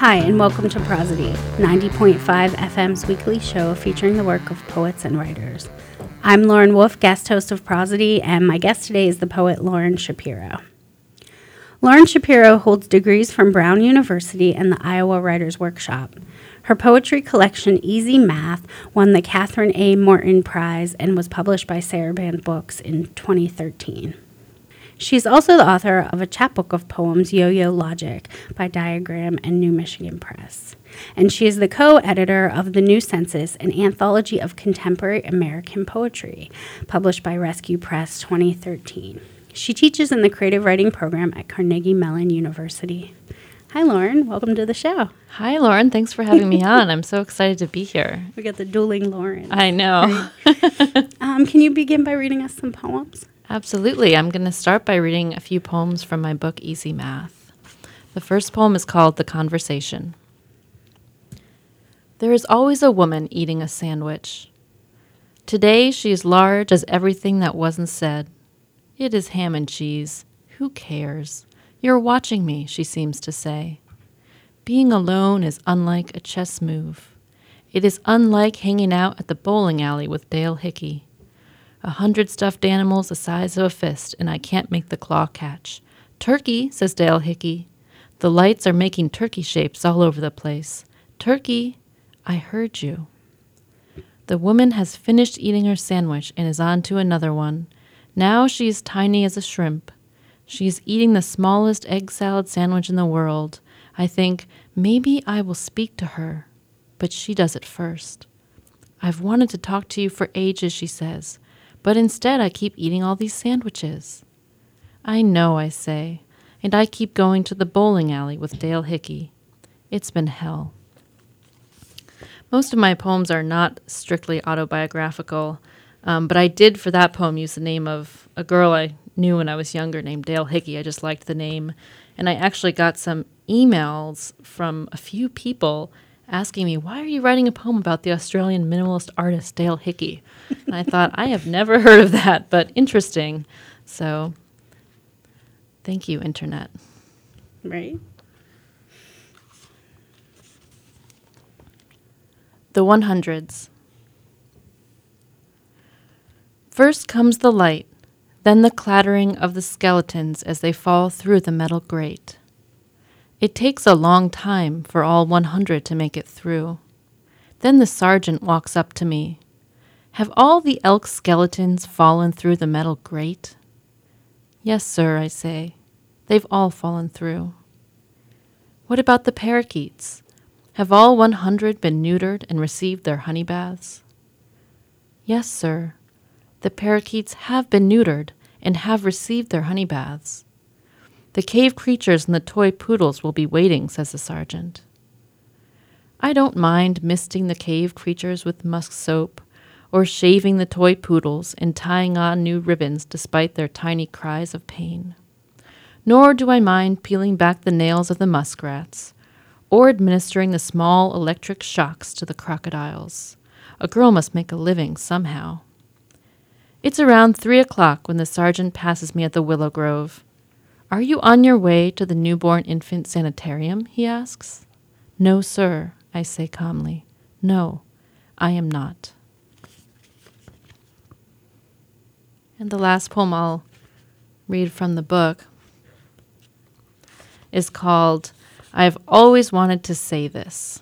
Hi, and welcome to Prosody, 90.5 FM's weekly show featuring the work of poets and writers. I'm Lauren Wolf, guest host of Prosody, and my guest today is the poet Lauren Shapiro. Lauren Shapiro holds degrees from Brown University and the Iowa Writers Workshop. Her poetry collection, Easy Math, won the Catherine A. Morton Prize and was published by Sarabande Books in 2013. She is also the author of a chapbook of poems, Yo-Yo Logic, by Diagram and New Michigan Press. And she is the co-editor of The New Census, an anthology of contemporary American poetry, published by Rescue Press 2013. She teaches in the creative writing program at Carnegie Mellon University. Hi, Lauren. Welcome to the show. Hi, Lauren. Thanks for having me on. I'm so excited to be here. We got the dueling Lauren. I know. Can you begin by reading us some poems? Absolutely. I'm going to start by reading a few poems from my book, Easy Math. The first poem is called The Conversation. There is always a woman eating a sandwich. Today she is large as everything that wasn't said. It is ham and cheese. Who cares? You're watching me, she seems to say. Being alone is unlike a chess move. It is unlike hanging out at the bowling alley with Dale Hickey. 100 stuffed animals the size of a fist, and I can't make the claw catch. Turkey, says Dale Hickey. The lights are making turkey shapes all over the place. Turkey, I heard you. The woman has finished eating her sandwich and is on to another one. Now she is tiny as a shrimp. She is eating the smallest egg salad sandwich in the world. I think, maybe I will speak to her. But she does it first. I've wanted to talk to you for ages, she says. But instead I keep eating all these sandwiches. I know, I say, and I keep going to the bowling alley with Dale Hickey. It's been hell. Most of my poems are not strictly autobiographical, but I did for that poem use the name of a girl I knew when I was younger named Dale Hickey. I just liked the name. And I actually got some emails from a few people asking me, why are you writing a poem about the Australian minimalist artist Dale Hickey? And I thought, I have never heard of that, but interesting. So thank you, Internet. Right. The 100s. First comes the light, then the clattering of the skeletons as they fall through the metal grate. It takes a long time for all 100 to make it through. Then the sergeant walks up to me. Have all the elk skeletons fallen through the metal grate? Yes, sir, I say. They've all fallen through. What about the parakeets? Have all 100 been neutered and received their honey baths? Yes, sir. The parakeets have been neutered and have received their honey baths. The cave creatures and the toy poodles will be waiting, says the sergeant. I don't mind misting the cave creatures with musk soap, or shaving the toy poodles and tying on new ribbons despite their tiny cries of pain. Nor do I mind peeling back the nails of the muskrats, or administering the small electric shocks to the crocodiles. A girl must make a living somehow. It's around 3 o'clock when the sergeant passes me at the Willow Grove. Are you on your way to the newborn infant sanitarium, he asks. No, sir, I say calmly. No, I am not. And the last poem I'll read from the book is called I've Always Wanted to Say This.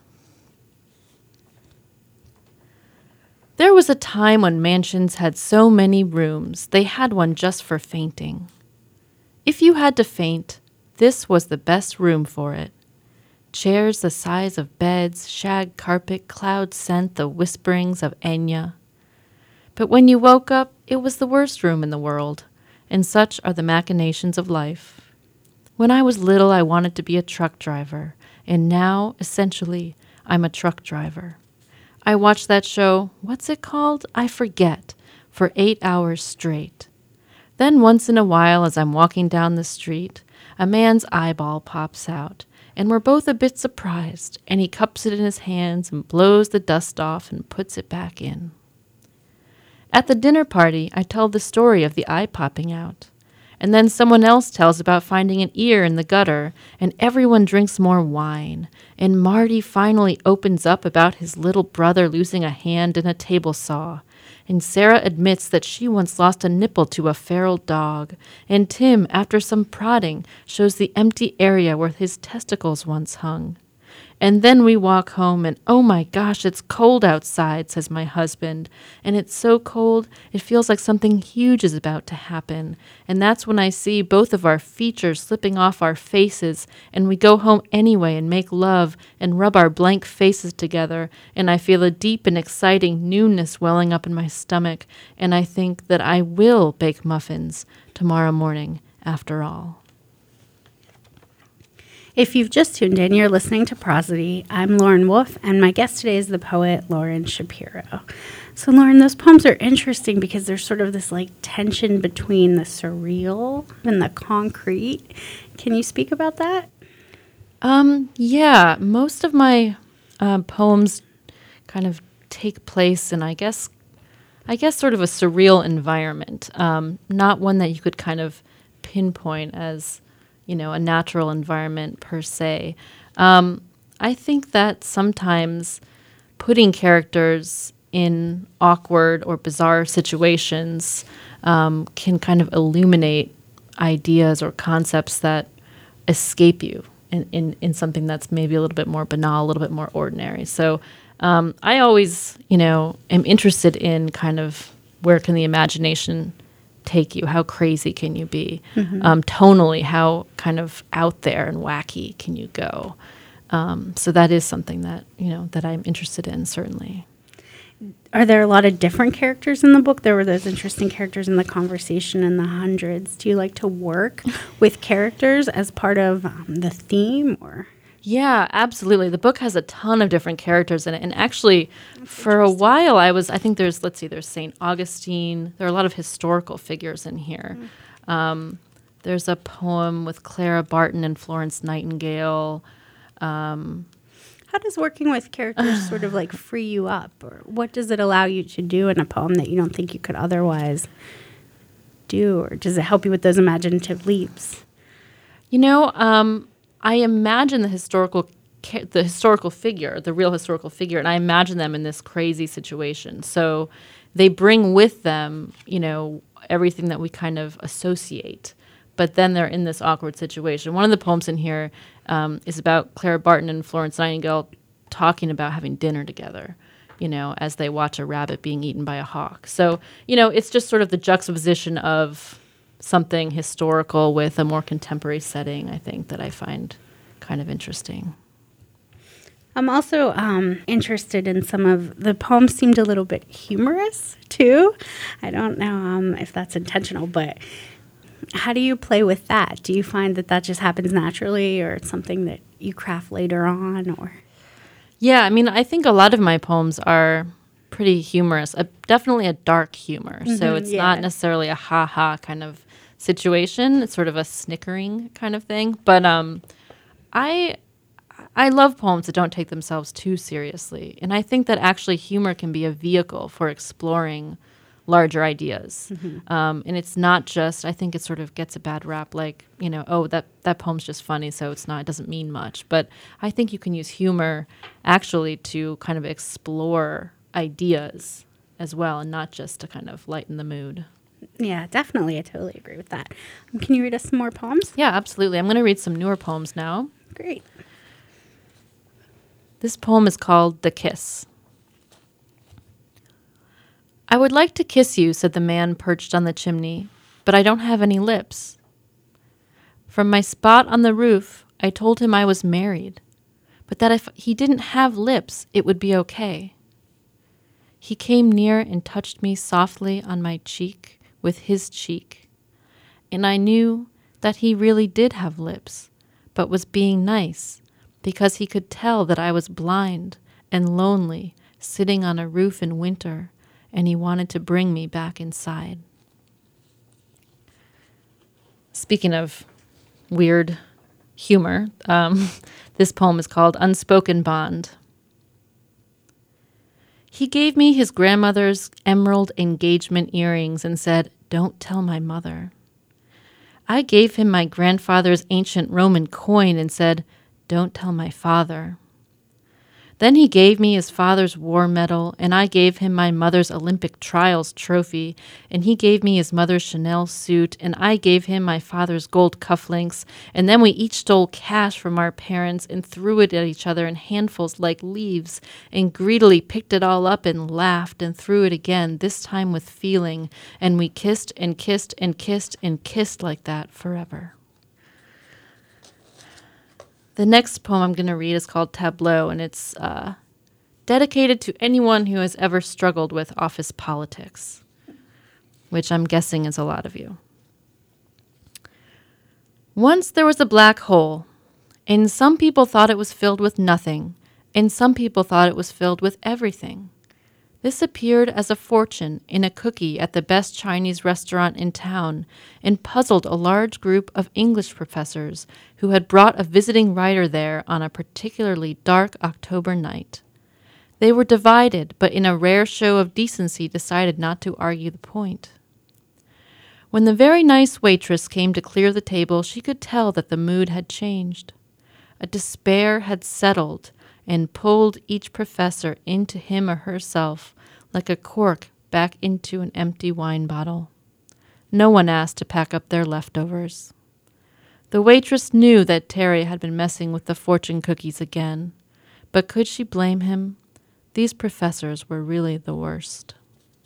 There was a time when mansions had so many rooms, they had one just for fainting. If you had to faint, this was the best room for it. Chairs the size of beds, shag carpet, cloud scent, the whisperings of Enya. But when you woke up, it was the worst room in the world, and such are the machinations of life. When I was little, I wanted to be a truck driver, and now, essentially, I'm a truck driver. I watched that show, what's it called? I forget, for 8 hours straight. Then once in a while, as I'm walking down the street, a man's eyeball pops out, and we're both a bit surprised, and he cups it in his hands and blows the dust off and puts it back in. At the dinner party, I tell the story of the eye popping out, And then someone else tells about finding an ear in the gutter, and everyone drinks more wine. And Marty finally opens up about his little brother losing a hand in a table saw. And Sarah admits that she once lost a nipple to a feral dog. And Tim, after some prodding, shows the empty area where his testicles once hung. And then we walk home, and oh my gosh, it's cold outside, says my husband. And it's so cold, it feels like something huge is about to happen. And that's when I see both of our features slipping off our faces, and we go home anyway and make love and rub our blank faces together. And I feel a deep and exciting newness welling up in my stomach. And I think that I will bake muffins tomorrow morning after all. If you've just tuned in, you're listening to Prosody. I'm Lauren Wolf, and my guest today is the poet Lauren Shapiro. So, Lauren, those poems are interesting because there's sort of this like tension between the surreal and the concrete. Can you speak about that? Yeah, most of my poems kind of take place in, I guess, sort of a surreal environment, not one that you could kind of pinpoint as a natural environment per se. I think that sometimes putting characters in awkward or bizarre situations can kind of illuminate ideas or concepts that escape you in something that's maybe a little bit more banal, a little bit more ordinary. So I always, am interested in kind of where can the imagination take you? How crazy can you be? Tonally, how kind of out there and wacky can you go? So that is something that, that I'm interested in, certainly. Are there a lot of different characters in the book? There were those interesting characters in the conversation in the hundreds. Do you like to work with characters as part of the theme, or? Yeah, absolutely. The book has a ton of different characters in it. And actually, for a while, I think there's St. Augustine. There are a lot of historical figures in here. There's a poem with Clara Barton and Florence Nightingale. How does working with characters sort of like free you up? Or what does it allow you to do in a poem that you don't think you could otherwise do? Or does it help you with those imaginative leaps? I imagine the historical figure, the real historical figure, and I imagine them in this crazy situation. So they bring with them, everything that we kind of associate. But then they're in this awkward situation. One of the poems in here is about Clara Barton and Florence Nightingale talking about having dinner together, as they watch a rabbit being eaten by a hawk. So, it's just sort of the juxtaposition of something historical with a more contemporary setting, I think, that I find kind of interesting. I'm also interested in some of the poems seemed a little bit humorous, too. I don't know if that's intentional, but how do you play with that? Do you find that just happens naturally, or it's something that you craft later on? Or Yeah, I think a lot of my poems are pretty humorous, definitely a dark humor. So it's not necessarily a ha-ha kind of situation. It's sort of a snickering kind of thing. But I love poems that don't take themselves too seriously. And I think that actually humor can be a vehicle for exploring larger ideas. And it's not just, I think it sort of gets a bad rap like, that poem's just funny, so it doesn't mean much. But I think you can use humor actually to kind of explore ideas as well, and not just to kind of lighten the mood. Yeah, definitely. I totally agree with that. Can you read us some more poems? Yeah, absolutely. I'm going to read some newer poems now. Great. This poem is called The Kiss. I would like to kiss you, said the man perched on the chimney, but I don't have any lips. From my spot on the roof, I told him I was married, but that if he didn't have lips, it would be okay. He came near and touched me softly on my cheek with his cheek, and I knew that he really did have lips, but was being nice because he could tell that I was blind and lonely, sitting on a roof in winter, and he wanted to bring me back inside. Speaking of weird humor, this poem is called Unspoken Bond. He gave me his grandmother's emerald engagement earrings and said, "Don't tell my mother." I gave him my grandfather's ancient Roman coin and said, "Don't tell my father." Then he gave me his father's war medal, and I gave him my mother's Olympic trials trophy, and he gave me his mother's Chanel suit, and I gave him my father's gold cufflinks, and then we each stole cash from our parents and threw it at each other in handfuls like leaves, and greedily picked it all up and laughed and threw it again, this time with feeling, and we kissed and kissed and kissed and kissed like that forever. The next poem I'm going to read is called Tableau, and it's dedicated to anyone who has ever struggled with office politics, which I'm guessing is a lot of you. Once there was a black hole, and some people thought it was filled with nothing, and some people thought it was filled with everything. This appeared as a fortune in a cookie at the best Chinese restaurant in town and puzzled a large group of English professors who had brought a visiting writer there on a particularly dark October night. They were divided, but in a rare show of decency decided not to argue the point. When the very nice waitress came to clear the table, she could tell that the mood had changed. A despair had settled and pulled each professor into him or herself like a cork back into an empty wine bottle. No one asked to pack up their leftovers. The waitress knew that Terry had been messing with the fortune cookies again, but could she blame him? These professors were really the worst.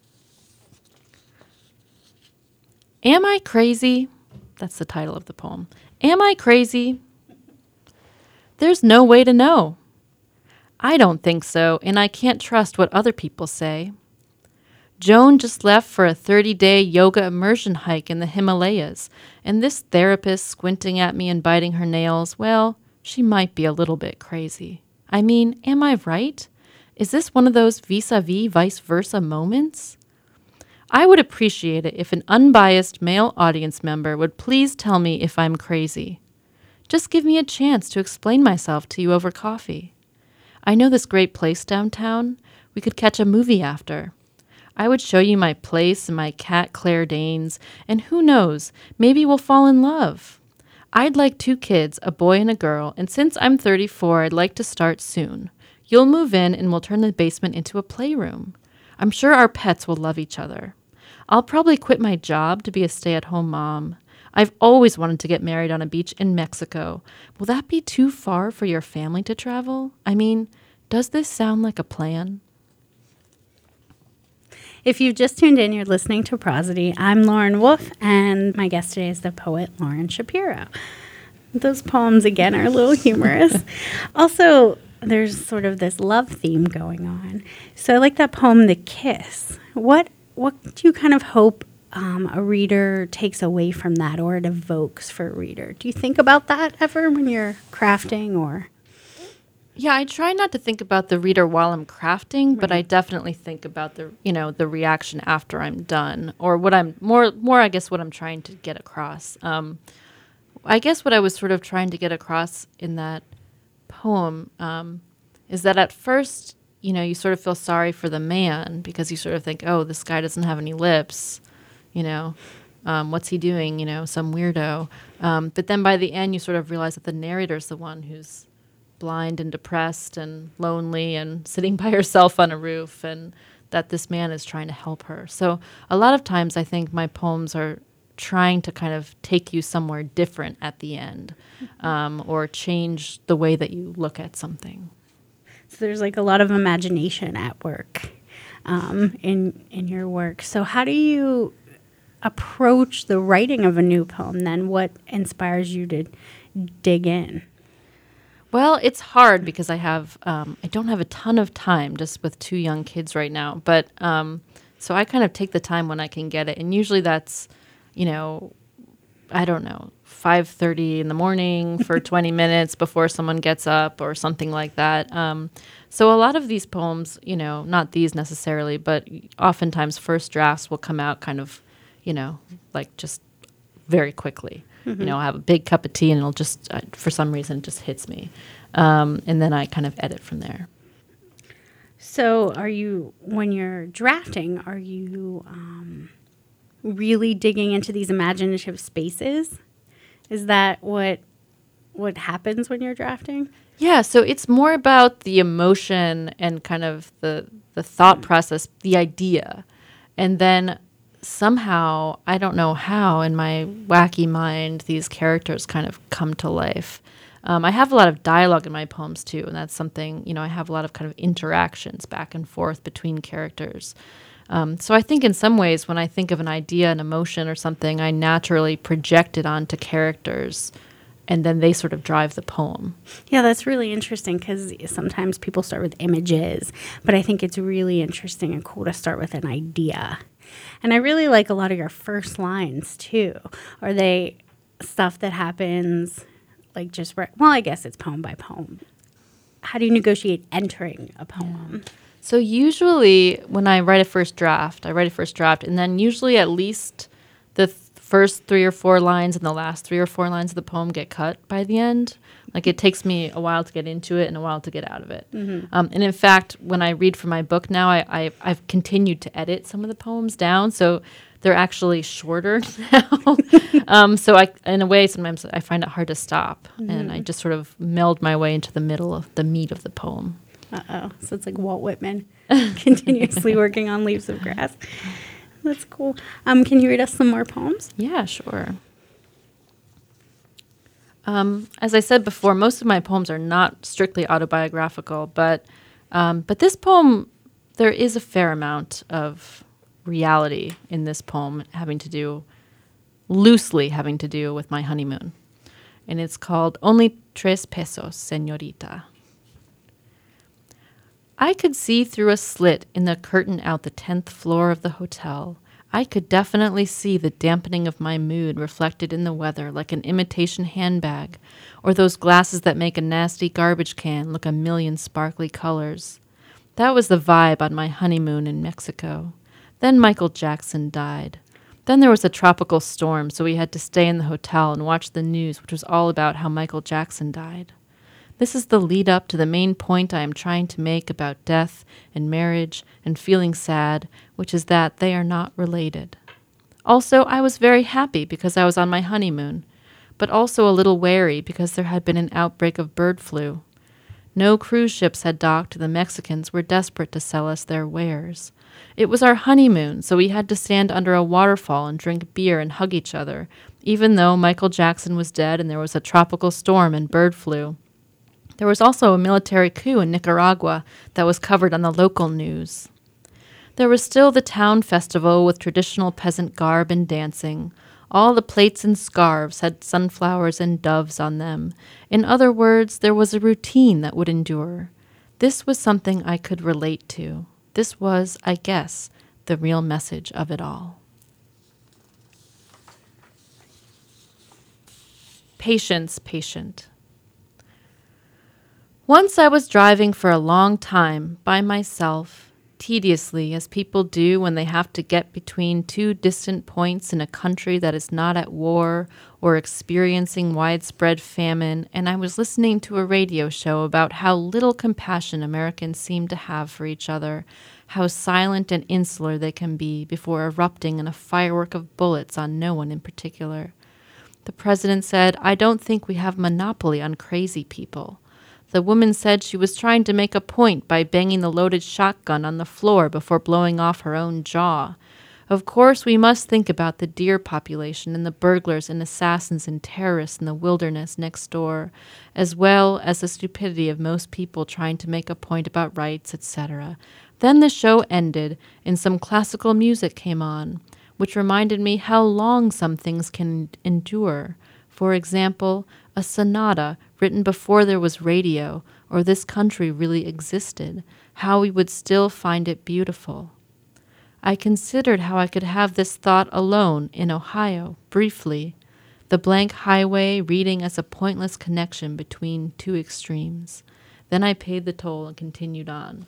Am I crazy? That's the title of the poem. Am I crazy? There's no way to know. I don't think so, and I can't trust what other people say. Joan just left for a 30-day yoga immersion hike in the Himalayas, and this therapist squinting at me and biting her nails, well, she might be a little bit crazy. I mean, am I right? Is this one of those vis-a-vis, vice versa moments? I would appreciate it if an unbiased male audience member would please tell me if I'm crazy. Just give me a chance to explain myself to you over coffee. I know this great place downtown. We could catch a movie after. I would show you my place and my cat Claire Danes, and who knows, maybe we'll fall in love. I'd like 2 kids, a boy and a girl, and since I'm 34, I'd like to start soon. You'll move in and we'll turn the basement into a playroom. I'm sure our pets will love each other. I'll probably quit my job to be a stay-at-home mom. I've always wanted to get married on a beach in Mexico. Will that be too far for your family to travel? I mean, does this sound like a plan? If you've just tuned in, you're listening to Prosody. I'm Lauren Wolf, and my guest today is the poet Lauren Shapiro. Those poems, again, are a little humorous. Also, there's sort of this love theme going on. So I like that poem, The Kiss. What do you kind of hope a reader takes away from that, or it evokes for a reader? Do you think about that ever when you're crafting, or? Yeah, I try not to think about the reader while I'm crafting, right. But I definitely think about the reaction after I'm done, or what I'm more I guess what I'm trying to get across. I guess what I was sort of trying to get across in that poem is that at first, you sort of feel sorry for the man because you sort of think, oh, this guy doesn't have any lips. What's he doing? Some weirdo. But then by the end, you sort of realize that the narrator's the one who's blind and depressed and lonely and sitting by herself on a roof, and that this man is trying to help her. So a lot of times I think my poems are trying to kind of take you somewhere different at the end, or change the way that you look at something. So there's like a lot of imagination at work in your work. So how do you approach the writing of a new poem then? What inspires you to dig in? Well, it's hard because I don't have a ton of time just with 2 young kids right now. But so I kind of take the time when I can get it. And usually that's, I don't know, 5:30 in the morning for 20 minutes before someone gets up or something like that. So a lot of these poems, not these necessarily, but oftentimes first drafts will come out kind of, like just very quickly. Mm-hmm. I'll have a big cup of tea and it'll just, for some reason, it just hits me. And then I kind of edit from there. So when you're drafting, are you really digging into these imaginative spaces Is that what happens when you're drafting? Yeah, so it's more about the emotion and kind of the thought process, the idea. And then somehow, I don't know how, in my wacky mind, these characters kind of come to life. I have a lot of dialogue in my poems, too, and that's something, I have a lot of kind of interactions back and forth between characters. So I think in some ways, when I think of an idea, an emotion or something, I naturally project it onto characters, and then they sort of drive the poem. Yeah, that's really interesting because sometimes people start with images, but I think it's really interesting and cool to start with an idea. And I really like a lot of your first lines, too. Are they stuff that happens like just, well, I guess it's poem by poem. How do you negotiate entering a poem? So usually when I write a first draft, and then usually at least the first 3 or 4 lines and the last 3 or 4 lines of the poem get cut by the end. Like it takes me a while to get into it and a while to get out of it. Mm-hmm. And in fact, when I read from my book now, I've continued to edit some of the poems down, so they're actually shorter now. So in a way, sometimes I find it hard to stop, and I just sort of meld my way into the middle of the meat of the poem. Uh-oh. So it's like Walt Whitman continuously working on Leaves of Grass. That's cool. Can you read us some more poems? Yeah, sure. As I said before, most of my poems are not strictly autobiographical, but this poem, there is a fair amount of reality in this poem loosely having to do with my honeymoon. And it's called Only 3 Pesos, Señorita. I could see through a slit in the curtain out the 10th floor of the hotel. I could definitely see the dampening of my mood reflected in the weather like an imitation handbag, or those glasses that make a nasty garbage can look a million sparkly colors. That was the vibe on my honeymoon in Mexico. Then Michael Jackson died. Then there was a tropical storm, so we had to stay in the hotel and watch the news, which was all about how Michael Jackson died. This is the lead up to the main point I am trying to make about death and marriage and feeling sad, which is that they are not related. Also, I was very happy because I was on my honeymoon, but also a little wary because there had been an outbreak of bird flu. No cruise ships had docked, and the Mexicans were desperate to sell us their wares. It was our honeymoon, so we had to stand under a waterfall and drink beer and hug each other, even though Michael Jackson was dead and there was a tropical storm and bird flu. There was also a military coup in Nicaragua that was covered on the local news. There was still the town festival with traditional peasant garb and dancing. All the plates and scarves had sunflowers and doves on them. In other words, there was a routine that would endure. This was something I could relate to. This was, I guess, the real message of it all. Patience, patient. Once I was driving for a long time by myself, tediously, as people do when they have to get between 2 distant points in a country that is not at war or experiencing widespread famine, and I was listening to a radio show about how little compassion Americans seem to have for each other, how silent and insular they can be before erupting in a firework of bullets on no one in particular. The president said, "I don't think we have monopoly on crazy people." The woman said she was trying to make a point by banging the loaded shotgun on the floor before blowing off her own jaw. Of course, we must think about the deer population and the burglars and assassins and terrorists in the wilderness next door, as well as the stupidity of most people trying to make a point about rights, etc. Then the show ended, and some classical music came on, which reminded me how long some things can endure. For example, a sonata written before there was radio or this country really existed, how we would still find it beautiful. I considered how I could have this thought alone in Ohio, briefly, the blank highway reading as a pointless connection between 2 extremes. Then I paid the toll and continued on.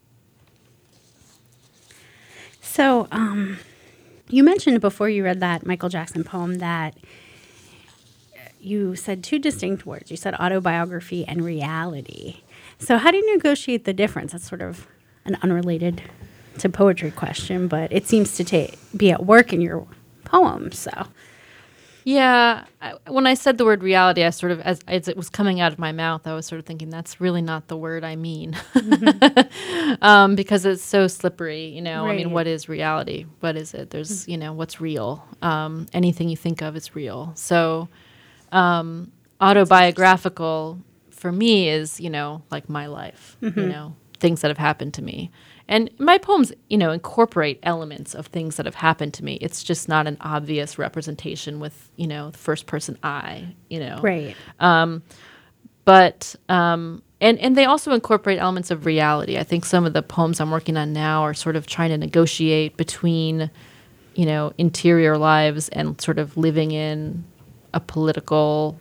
So, you mentioned before you read that Michael Jackson poem that you said 2 distinct words. You said autobiography and reality. So how do you negotiate the difference? That's sort of an unrelated to poetry question, but it seems to be at work in your poems. So Yeah, when I said the word reality, I sort of, as it was coming out of my mouth, I was sort of thinking that's really not the word I mean, because it's so slippery. You know, I mean, Right. what is reality? What is it? There's, what's real? Anything you think of is real. So, autobiographical for me is, like my life. Things that have happened to me. And my poems, incorporate elements of things that have happened to me. It's just not an obvious representation with, the first person I, Right. But, and they also incorporate elements of reality. I think some of the poems I'm working on now are sort of trying to negotiate between, interior lives and sort of living in a political,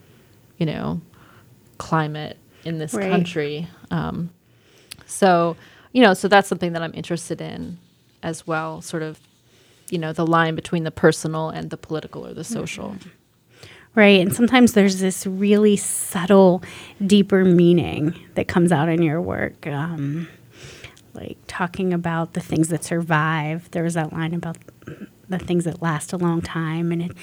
climate in this Right. country. So that's something that I'm interested in as well, sort of, the line between the personal and the political or the social. Right. And sometimes there's this really subtle, deeper meaning that comes out in your work. Like talking about the things that survive. There was that line about the things that last a long time. And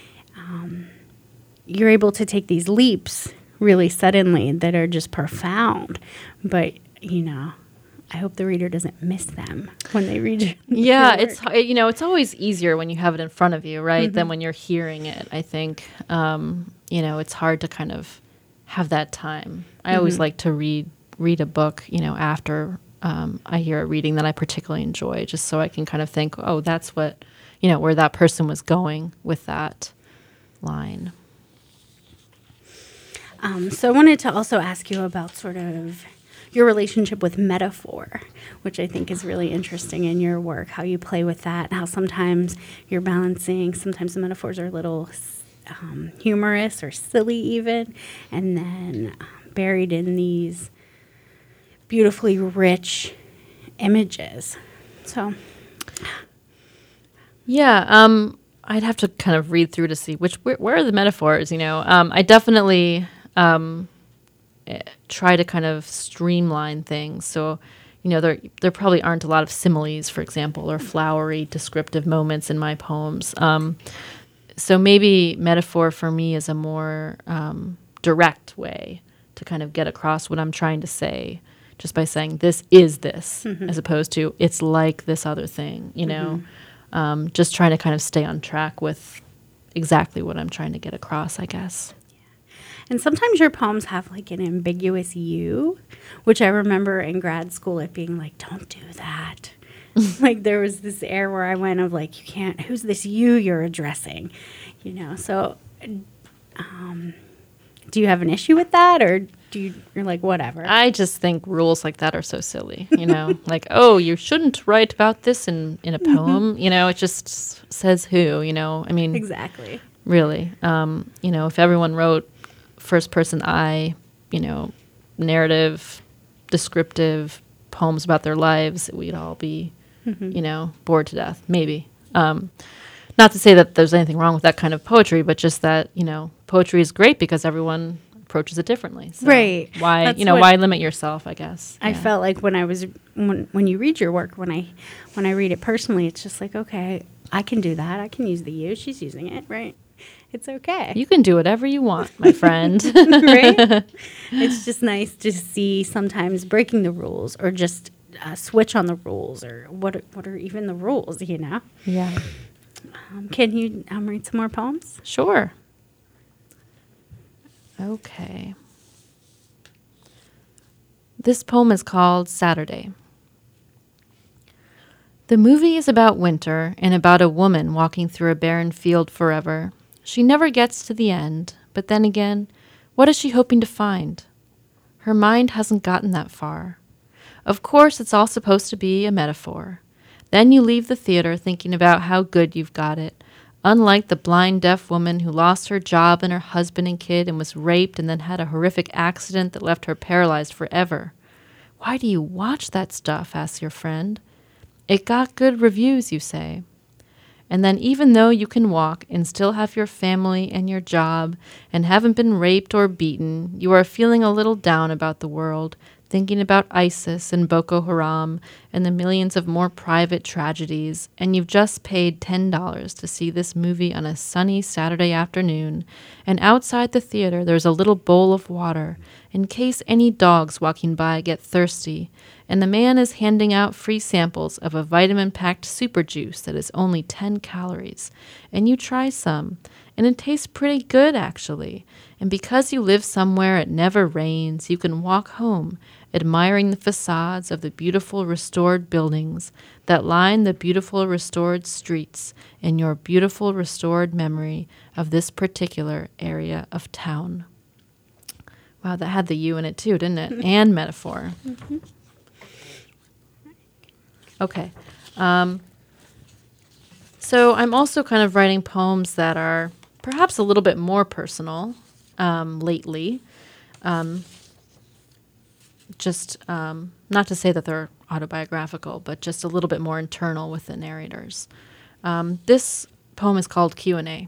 you're able to take these leaps really suddenly that are just profound. But, I hope the reader doesn't miss them when they read your Yeah, your work. it's always easier when you have it in front of you, right, than when you're hearing it. I think it's hard to kind of have that time. I always like to read a book, after I hear a reading that I particularly enjoy, just so I can kind of think, oh, that's what, where that person was going with that line. So I wanted to also ask you about sort of your relationship with metaphor, which I think is really interesting in your work, how you play with that, how sometimes you're balancing, sometimes the metaphors are a little humorous or silly even, and then buried in these beautifully rich images. So, Yeah, I'd have to kind of read through to see where are the metaphors. I definitely try to kind of streamline things. So, there probably aren't a lot of similes, for example, or flowery descriptive moments in my poems. So maybe metaphor for me is a more direct way to kind of get across what I'm trying to say, just by saying this is this, as opposed to it's like this other thing. Just trying to kind of stay on track with exactly what I'm trying to get across, I guess. and sometimes your poems have like an ambiguous you, which I remember in grad school it being like, don't do that. Like there was this air where I went of like, you can't, who's this you you're addressing? So do you have an issue with that, or you're like, whatever? I just think rules like that are so silly, like, oh, you shouldn't write about this in a poem. It just says who, I mean, Exactly. really, if everyone wrote first person I, narrative, descriptive poems about their lives, we'd all be, bored to death, maybe. Not to say that there's anything wrong with that kind of poetry, but just that, poetry is great because everyone approaches it differently. So Right. Why, That's why limit yourself, I guess. I felt like when you read your work, when I read it personally, it's just like, okay, I can do that. I can use the you. She's using it, right? It's okay. You can do whatever you want, my friend. Right? It's just nice to see sometimes breaking the rules or just switch on the rules, or what are even the rules, Yeah. Can you read some more poems? Sure. Okay. This poem is called Saturday. The movie is about winter and about a woman walking through a barren field forever. She never gets to the end, but then again, what is she hoping to find? Her mind hasn't gotten that far. Of course, it's all supposed to be a metaphor. Then you leave the theater thinking about how good you've got it, unlike the blind deaf woman who lost her job and her husband and kid and was raped and then had a horrific accident that left her paralyzed forever. Why do you watch that stuff? Asks your friend. It got good reviews, you say. And then even though you can walk and still have your family and your job and haven't been raped or beaten, you are feeling a little down about the world, thinking about ISIS and Boko Haram and the millions of more private tragedies, and you've just paid $10 to see this movie on a sunny Saturday afternoon, and outside the theater there's a little bowl of water in case any dogs walking by get thirsty, and the man is handing out free samples of a vitamin-packed super juice that is only 10 calories, and you try some, and it tastes pretty good actually. And because you live somewhere it never rains, you can walk home admiring the facades of the beautiful restored buildings that line the beautiful restored streets in your beautiful restored memory of this particular area of town. Wow, that had the you in it too, didn't it? And metaphor. Mm-hmm. Okay. So I'm also kind of writing poems that are perhaps a little bit more personal lately. Not to say that they're autobiographical, but just a little bit more internal with the narrators. This poem is called Q&A.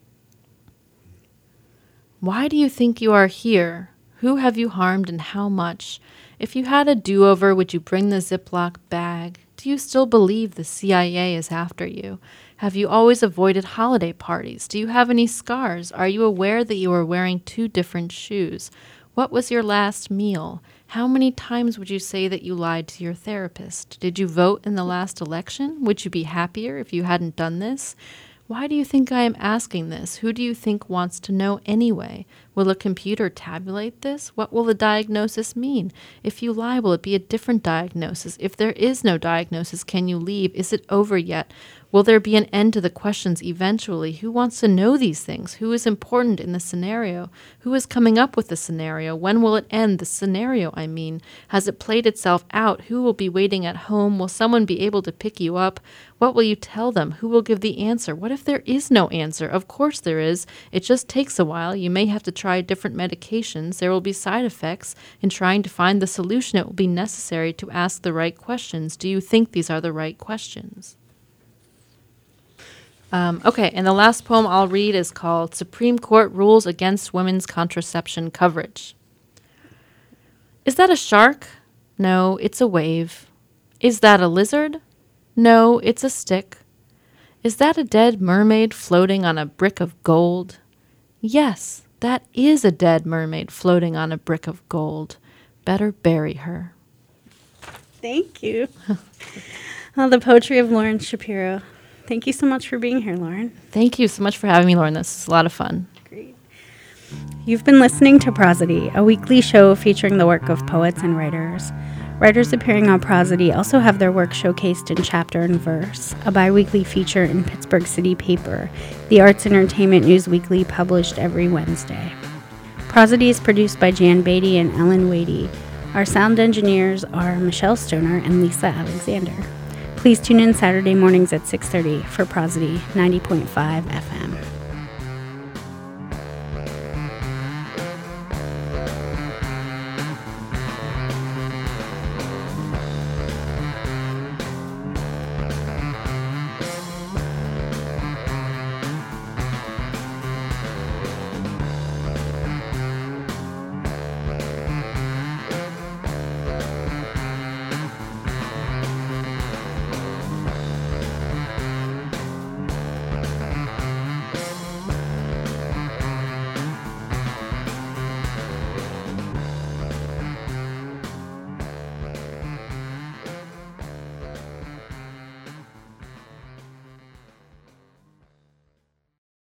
Why do you think you are here? Who have you harmed and how much? If you had a do-over, would you bring the Ziploc bag? Do you still believe the CIA is after you? Have you always avoided holiday parties? Do you have any scars? Are you aware that you are wearing 2 different shoes? What was your last meal? How many times would you say that you lied to your therapist? Did you vote in the last election? Would you be happier if you hadn't done this? Why do you think I am asking this? Who do you think wants to know anyway? Will a computer tabulate this? What will the diagnosis mean? If you lie, will it be a different diagnosis? If there is no diagnosis, can you leave? Is it over yet? Will there be an end to the questions eventually? Who wants to know these things? Who is important in the scenario? Who is coming up with the scenario? When will it end? The scenario, I mean. Has it played itself out? Who will be waiting at home? Will someone be able to pick you up? What will you tell them? Who will give the answer? What if there is no answer? Of course there is. It just takes a while. You may have to try different medications. There will be side effects. In trying to find the solution, it will be necessary to ask the right questions. Do you think these are the right questions? Okay, and the last poem I'll read is called Supreme Court Rules Against Women's Contraception Coverage. Is that a shark? No, it's a wave. Is that a lizard? No, it's a stick. Is that a dead mermaid floating on a brick of gold? Yes, that is a dead mermaid floating on a brick of gold. Better bury her. Thank you. The poetry of Lauren Shapiro. Thank you so much for being here, Lauren. Thank you so much for having me, Lauren. This is a lot of fun. Great. You've been listening to Prosody, a weekly show featuring the work of poets and writers. Writers appearing on Prosody also have their work showcased in Chapter and Verse, a bi-weekly feature in Pittsburgh City Paper, the Arts Entertainment News Weekly published every Wednesday. Prosody is produced by Jan Beatty and Ellen Wadey. Our sound engineers are Michelle Stoner and Lisa Alexander. Please tune in Saturday mornings at 6:30 for Prosody 90.5 FM.